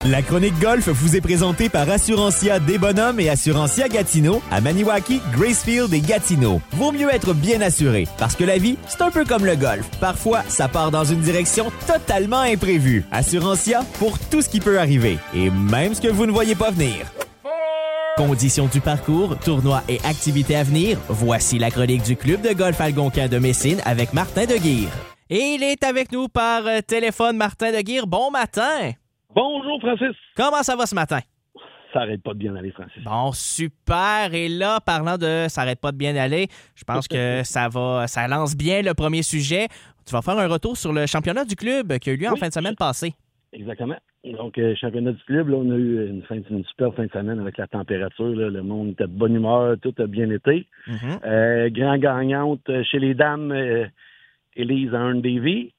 La chronique golf vous est présentée par Assurantia des Bonhommes et Assurantia Gatineau à Maniwaki, Gracefield et Gatineau. Vaut mieux être bien assuré parce que la vie, c'est un peu comme le golf. Parfois, ça part dans une direction totalement imprévue. Assurantia pour tout ce qui peut arriver et même ce que vous ne voyez pas venir. Conditions du parcours, tournois et activités à venir, voici la chronique du Club de golf Algonquin de Messine avec Martin Deguire. Et il est avec nous par téléphone, Martin Deguire. Bon matin! Bonjour, Francis. Comment ça va ce matin? Ça arrête pas de bien aller, Francis. Bon, super. Et là, parlant de ça arrête pas de bien aller, je pense que ça lance bien le premier sujet. Tu vas faire un retour sur le championnat du club qui a eu lieu en fin de semaine passée. Exactement. Donc, championnat du club, là, on a eu une super fin de semaine avec la température. Là, le monde était de bonne humeur, tout a bien été. Grand gagnante chez les dames, Élise Ahern-Davy.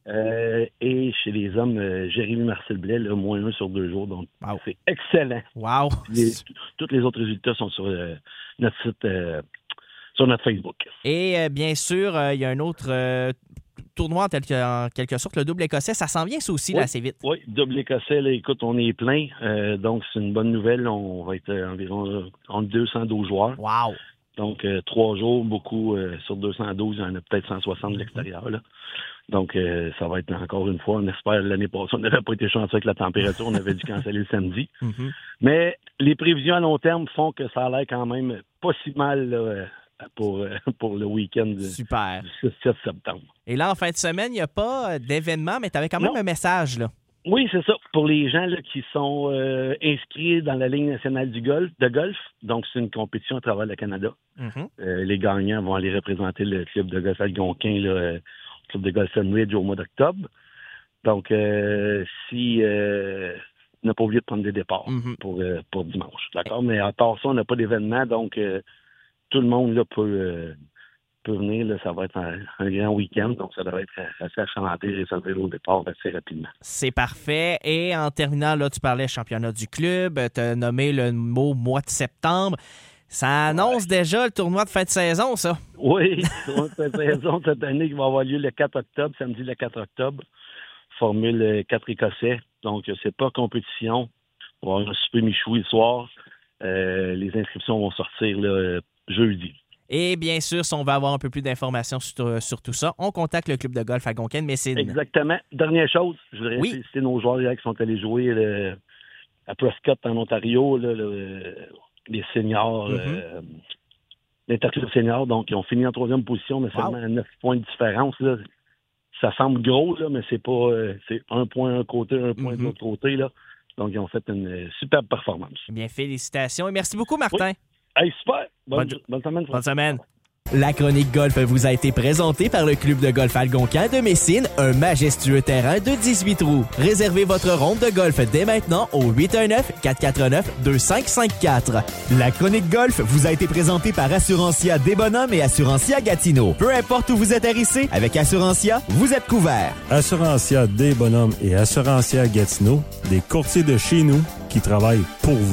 Et chez les hommes, Jérémy Marcel Blais, là, -1 sur 2 jours. Donc, c'est excellent. Wow! Tous les autres résultats sont sur notre site, sur notre Facebook. Et bien sûr, il y a un autre tournoi en quelque sorte, le double écossais. Ça s'en vient, ça aussi, là, assez vite. Oui, double écossais, là, écoute, on est plein. Donc, c'est une bonne nouvelle. On va être environ entre 212 joueurs. Wow! Donc, 3 jours, beaucoup sur 212, il y en a peut-être 160 de l'extérieur. Là. Donc, ça va être encore une fois, on espère, l'année passée, on n'aurait pas été chanceux avec la température, on avait dû canceller le samedi. Mais les prévisions à long terme font que ça a l'air quand même pas si mal là, pour le week-end du 6-7 septembre. Et là, en fin de semaine, il n'y a pas d'événement, mais tu avais quand même un message, là. Oui, c'est ça. Pour les gens là, qui sont inscrits dans la Ligue nationale de golf, donc c'est une compétition à travers le Canada. Les gagnants vont aller représenter le club de golf algonquin, le club de golf Sunridge au mois d'octobre. Donc, si on n'a pas oublié de prendre des départs pour dimanche. D'accord? Mais à part ça, on n'a pas d'événement, donc tout le monde là, peut venir, là, ça va être un grand week-end, donc ça devrait être assez achalandé et résolvé au départ assez rapidement. C'est parfait. Et en terminant, là, tu parlais championnat du club, tu as nommé le mot mois de septembre. Ça annonce déjà le tournoi de fin de saison, ça? Oui, le tournoi de fin de saison cette année qui va avoir lieu le 4 octobre, samedi le 4 octobre. Formule 4 écossais, donc c'est pas compétition. On va avoir un super michoui le soir. Les inscriptions vont sortir là, jeudi. Et bien sûr, si on veut avoir un peu plus d'informations sur tout ça, on contacte le club de golf Algonquin de Messine. Exactement. Dernière chose, je voudrais féliciter nos joueurs hier qui sont allés jouer à Prescott en Ontario, là, les seniors, l'interclub senior. Donc, ils ont fini en 3e position, mais seulement à 9 points de différence. Là. Ça semble gros, là, mais c'est pas c'est un point d'un côté, un point de l'autre côté. Là. Donc, ils ont fait une superbe performance. Bien, félicitations et merci beaucoup, Martin. Oui. Hey, super! Bonne semaine. Bonne semaine. La chronique golf vous a été présentée par le Club de golf Algonquin de Messine, un majestueux terrain de 18 trous. Réservez votre ronde de golf dès maintenant au 819-449-2554. La chronique golf vous a été présentée par Assurantia des Bonhommes et Assurantia Gatineau. Peu importe où vous atterrissez, avec Assurantia, vous êtes couvert. Assurantia des Bonhommes et Assurantia Gatineau, des courtiers de chez nous qui travaillent pour vous.